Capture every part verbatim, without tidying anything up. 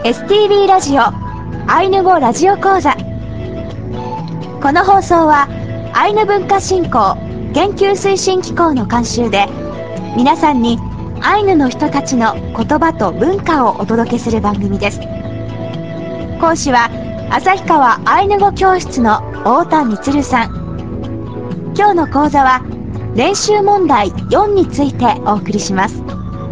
エスティービー ラジオアイヌ語ラジオ講座。この放送はアイヌ文化振興研究推進機構の監修で、皆さんにアイヌの人たちの言葉と文化をお届けする番組です。講師は旭川アイヌ語教室の太田充さん。今日の講座は練習問題よんについてお送りします。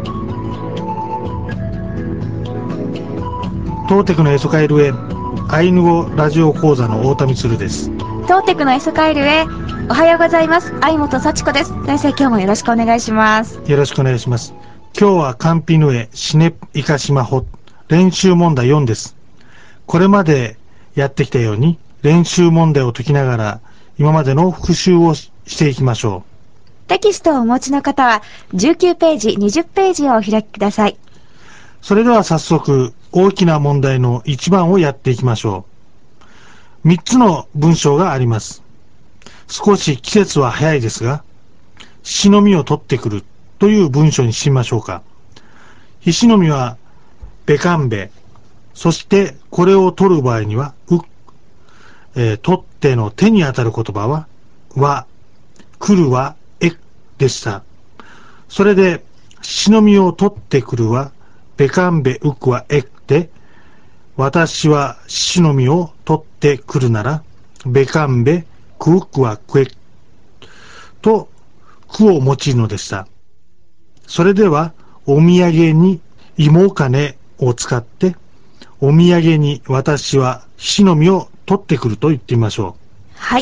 トーテクのエソカエルへアイヌ語ラジオ講座の太田充です。 トーテクのエソカエルへおはようございます。相本幸子です。先生、今日もよろしくお願いします。 よろしくお願いします。今日はカンピヌエシネイカシマホ練習問題よんです。これまでやってきたように練習問題を解きながら今までの復習をしていきましょう。テキストをお持ちの方はじゅうきゅうページ、にじゅうページをお開きください。 それでは早速大きな問題のいちばんをやっていきましょう。みっつの文章があります。少し季節は早いですが、菱の実を取ってくるという文章にしてみましょうか。菱の実はベカンベ、そしてこれを取る場合にはう、えー、取っての手に当たる言葉はわ、来るはえでした。それで菱の実を取ってくるはベカンベウクはエで、私は獅子の実を取ってくるなら、ベカンベクウクはクエとクを用いるのでした。それでは、お土産に芋金を使って、お土産に私は獅子の実を取ってくると言ってみましょう。 はい。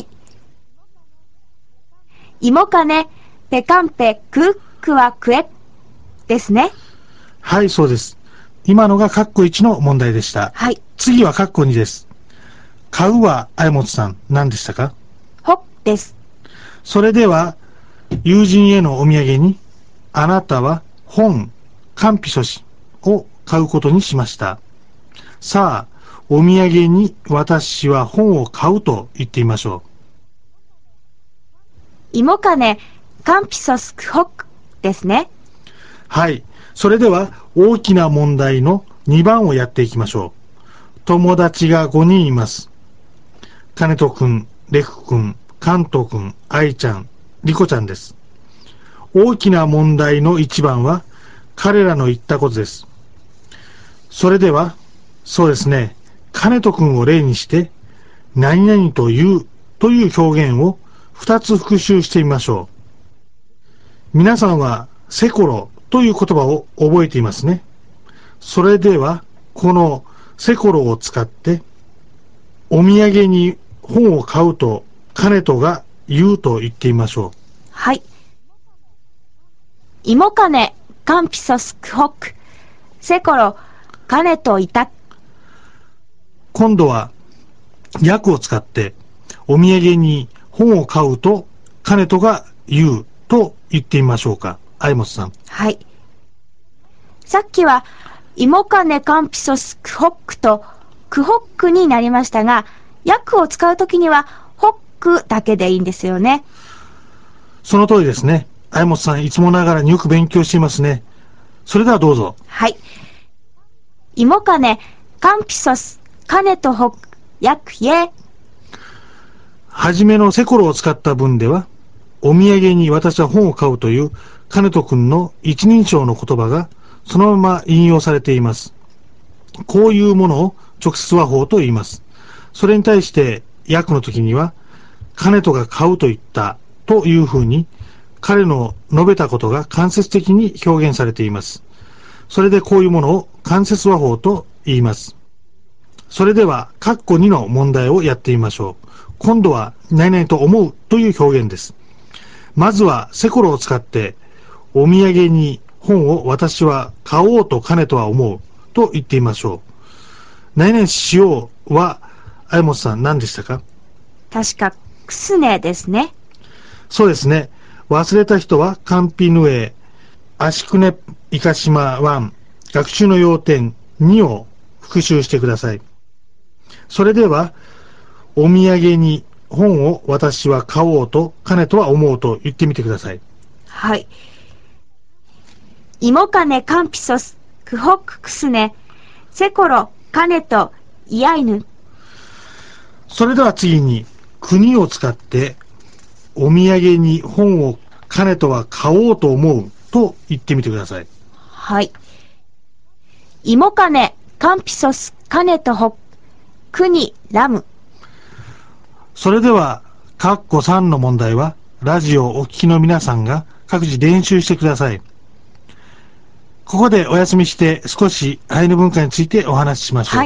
芋金、ベカンペクウクはクエですね。 はい、そうです。今のがカッコいちの問題でした。 はい。 次はカッコにです。買うは相本さん何でしたか？ ほです。 それでは友人へのお土産にあなたは本、カンピソシを買うことにしました。さあ、お土産に私は本を買うと言ってみましょう。芋金、カンピソスクホックですね。 はい。それでは大きな問題のにばんをやっていきましょう。友達がごにんいます。金戸くん、レクくん、カントくん、アイちゃん、リコちゃんです。大きな問題のいちばんは彼らの言ったことです。それでは、そうですね、金戸くんを例にして何々と言うという表現をふたつ復習してみましょう。皆さんはセコロという言葉を覚えていますね。それでは、このセコロを使って、お土産に本を買うと金戸が言うと言ってみましょう。 はい。芋金、カンピソスクホック、セコロ、金戸いた。 今度は、訳を使って、お土産に本を買うと金戸が言うと言ってみましょうか。相本さん。 はい。さっきは、芋金カンピソスクホックとクホックになりましたが、訳を使うときには、ホックだけでいいんですよね。 その通りですね。相本さん、いつもながらによく勉強していますね。それではどうぞ。 はい。芋金、カンピソス、金とホック、訳イエ。 はじめのセコロを使った文では、お土産に私は本を買うという金戸くんの一人称の言葉がそのまま引用されています。こういうものを直接和法と言います。それに対して訳の時には、金戸が買うと言ったというふうに、彼の述べたことが間接的に表現されています。それでこういうものを間接和法と言います。それでは、カッコにの問題をやってみましょう。今度は、何々と思うという表現です。まずはセコロを使ってお土産に本を私は買おうと金とは思うと言ってみましょう。何々しようは相本さん何でしたか？ 確かクスネですね。 そうですね。忘れた人はカンピヌエアシクネイカシマワン学習の要点にを復習してください。それではお土産に本を私は買おうと金とは思うと言ってみてください。 はい。芋金カンピソスクホッククスネセコロ金といやいぬ。 それでは次に、国を使って、お土産に本を金とは買おうと思うと言ってみてください。 はい。芋金、カンピソス、金とほ、国、ラム。 それでは、カッコさんの問題は、ラジオをお聞きの皆さんが各自練習してください。ここでお休みして少しアイヌ文化についてお話ししましょう。 はい。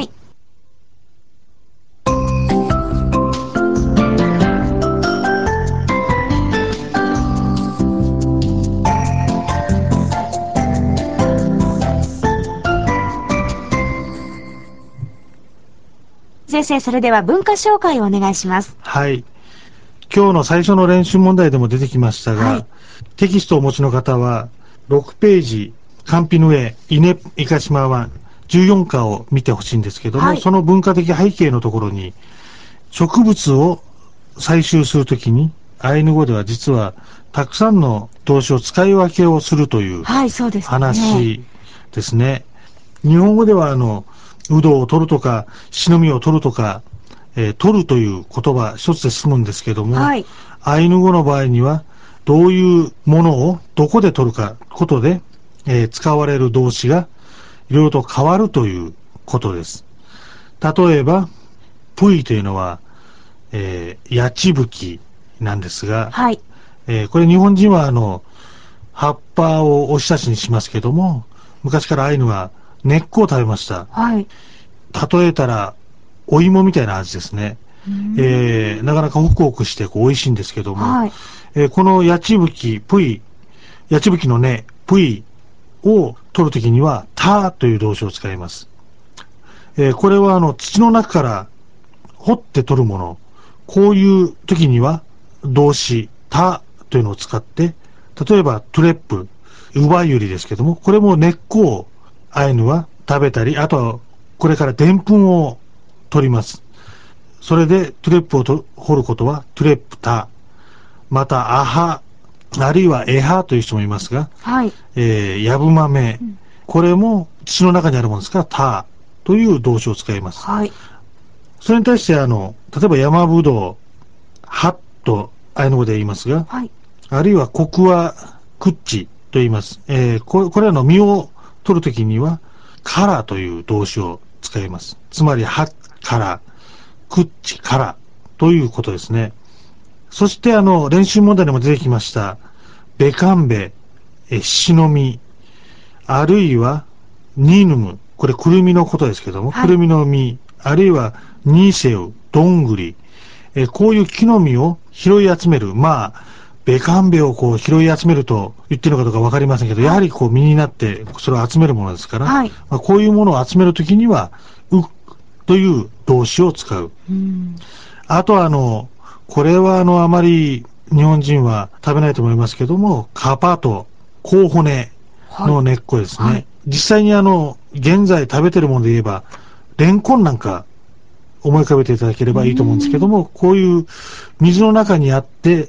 先生、それでは文化紹介をお願いします。 はい。今日の最初の練習問題でも出てきましたが、 はい、 テキストをお持ちの方は、ろくページ、カンピヌエ、イネ、イカシマワじゅうよんかを見てほしいんですけども、はい、その文化的背景のところに、植物を採集するときに、アイヌ語では実はたくさんの動詞を使い分けをするという話ですね。日本語ではあの、うどを取るとか、しのみを取るとか、えー、取るという言葉一つで済むんですけども、はい、アイヌ語の場合には、どういうものをどこで取るかことで、えー、使われる動詞がいろいろと変わるということです。例えば、プイというのは、えー、ヤチブキなんですが、はい、えー、これ日本人はあの、葉っぱをおひたしにしますけども、昔からアイヌは根っこを食べました。はい、例えたら、お芋みたいな味ですね。えー、なかなかホクホクしてこう美味しいんですけども、はい、えー、このヤチブキ、プイ、ヤチブキの根、プイを取るときには、タという動詞を使います。えー、これはあの土の中から掘って取るもの、こういう時には動詞、タというのを使って、例えばトゥレップ、ウバユリですけども、これも根っこをアイヌは食べたり、あとはこれからでんぷんを取ります。それでトゥレップをと掘ることはトゥレップタ。またアハ、あるいはエハという人もいますが、はい、えー、ヤブマメ、うん、これも土の中にあるものですからタという動詞を使います。はい、それに対してあの、例えば山ぶどう、ハッとアイヌ語で言いますが、はい、あるいはコクワクッチと言います。えー、これ、これらの実を取るときにはカラという動詞を使います。つまりハッから、クッチからということですね。そしてあの、練習問題でも出てきました、ベカンベ、え、シノミ、あるいはニーヌム、これクルミのことですけども、はい、クルミの実、あるいはニーセウ、ドングリ、え、こういう木の実を拾い集める、まあ、ベカンベをこう拾い集めると言ってるのかどうかわかりませんけど、はい、やはりこう実になってそれを集めるものですから、はい、まあ、こういうものを集めるときには、うという動詞を使う。うん、あとはあの、これはあの、あまり日本人は食べないと思いますけども、カパとコウホネの根っこですね。はいはい、実際にあの、現在食べてるもので言えば、レンコンなんか思い浮かべていただければいいと思うんですけども、こういう水の中にあって、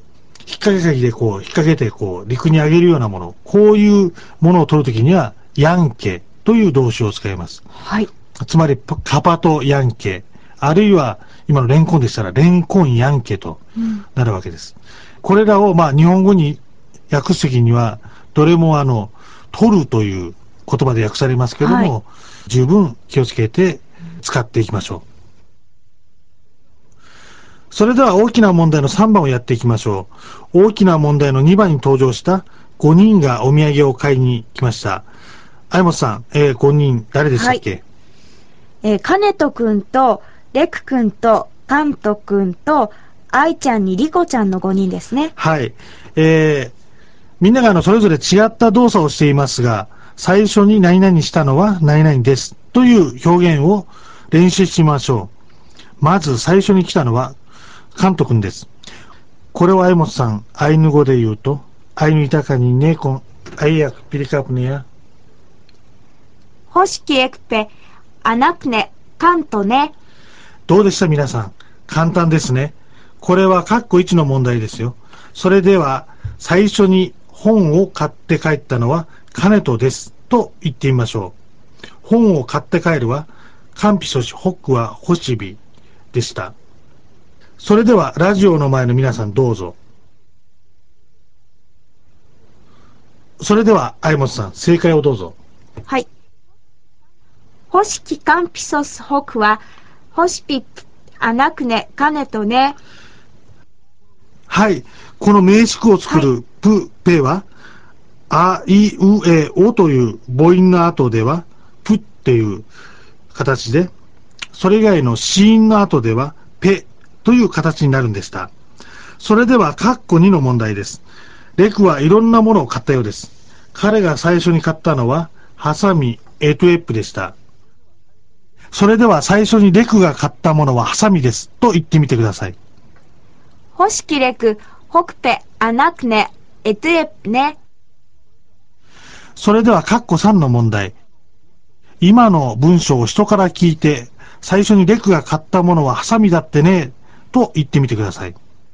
引っ掛け鍵でこう、引っ掛けてこう、陸に上げるようなもの、こういうものを取るときには、ヤンケという動詞を使います。はい。つまり、カパとヤンケ、あるいは、今のレンコンでしたら、レンコンヤンケとなるわけです。うん、これらを、まあ、日本語に訳すときには、どれもあの、取るという言葉で訳されますけども、はい、十分気をつけて使っていきましょう。それでは大きな問題のさんばんをやっていきましょう。大きな問題のにばんに登場したごにんがお土産を買いに来ました。相本さん、えー、ごにん誰でしたっけ？はい、 えー、カネトくんと、レクくんと、カントくんと、アイちゃんにリコちゃんのごにんですね。 はい。えー、みんながあのそれぞれ違った動作をしていますが、最初に何々したのは何々ですという表現を練習してみましょう。まず最初に来たのは、カントくんです。これは相本さん、アイヌ語で言うと、アイヌイタカにネコン、アイヤクピリカプネや、 ホシキエクペ、アナクネ、カントね。 どうでした皆さん。簡単ですね。これはカッコいちの問題ですよ。それでは、最初に本を買って帰ったのはカネトです。と言ってみましょう。本を買って帰るは、 カンピソシ、ホックはホシビでした。それではラジオの前の皆さんどうぞ。それでは相本さん、正解をどうぞ。 はい。ホシキカンピソスホクは、ホシピプ、アナクネ、カネとね。 はい。この名詞句を作るプ、ペは、あ、い、う、え、おという母音の後では、プっていう形で、それ以外の子音の後では、ペという形になるんでした。それでは、カッコにの問題です。レクはいろんなものを買ったようです。彼が最初に買ったのは、ハサミ、エトエップでした。それでは最初にレクが買ったものはハサミです。と言ってみてください。 ホシキレク、ホクペ、アナクネ、エトエップね。 それでは、カッコさんの問題。今の文章を人から聞いて、最初にレクが買ったものはハサミだってね、と言ってみてください。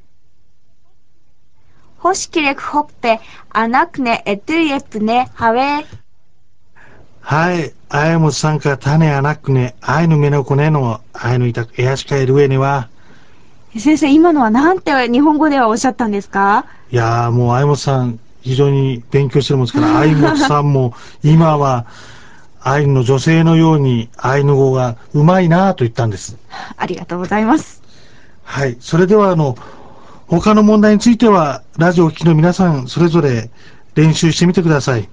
ホシキレク、ホクペ、アナクネ、エトエップね、ハウェイ。 はい。あやもさんから種あなくね、あいのめのこねの、あいのいたく、えやしかえる上には。 先生、今のはなんて日本語ではおっしゃったんですか？ いやー、もうあやもさん、非常に勉強してるもんですから、あいもさんも、今は、アイヌの女性のように、アイヌ語がうまいなぁと言ったんです。 ありがとうございます。 はい。それでは、あの、他の問題については、ラジオを聴きの皆さん、それぞれ練習してみてください。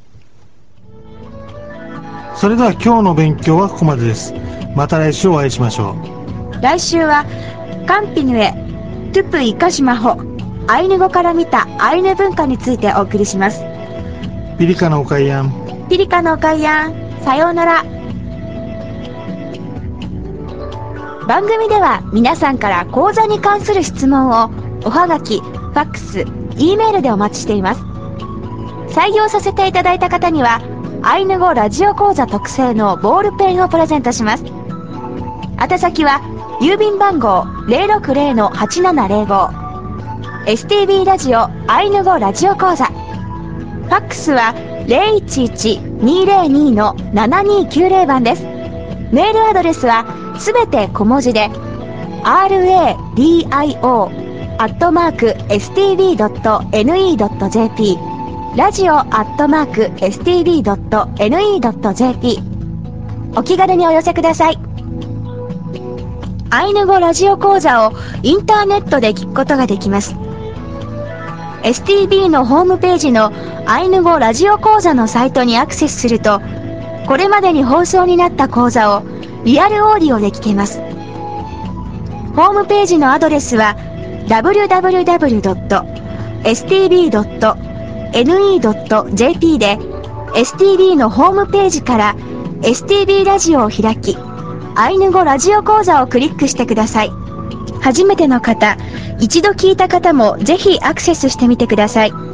それでは今日の勉強はここまでです。また来週お会いしましょう。来週は、カンピヌエ、トゥプイカシマホ、アイヌ語から見たアイヌ文化についてお送りします。 ピリカのおかいやん。 ピリカのおかいやん。さようなら。番組では皆さんから講座に関する質問をおはがき、ファックス、Eメールでお待ちしています。採用させていただいた方にはアイヌ語ラジオ講座特製のボールペンをプレゼントします。宛先は郵便番号 ゼロろくゼロ はちななゼロご エスティービー ラジオアイヌ語ラジオ講座。ファックスは ゼロいちいち にゼロに のななにきゅうゼロ 番です。メールアドレスはすべて小文字で ラディオ アットマーク エスティービー ドット エヌイー ドット ジェーピー ラジオアットマーク エスティービー ドット エヌイー ドット ジェーピー お気軽にお寄せください。アイヌ語ラジオ講座をインターネットで聞くことができます。エスティービー のホームページのアイヌ語ラジオ講座のサイトにアクセスすると、これまでに放送になった講座をリアルオーディオで聞けます。ホームページのアドレスは ダブリューダブリューダブリュー ドット エスティービー ドット エヌイー ドット ジェーピー で エスティービー のホームページから エスティービー ラジオを開き、アイヌ語ラジオ講座をクリックしてください。初めての方、一度聞いた方もぜひアクセスしてみてください。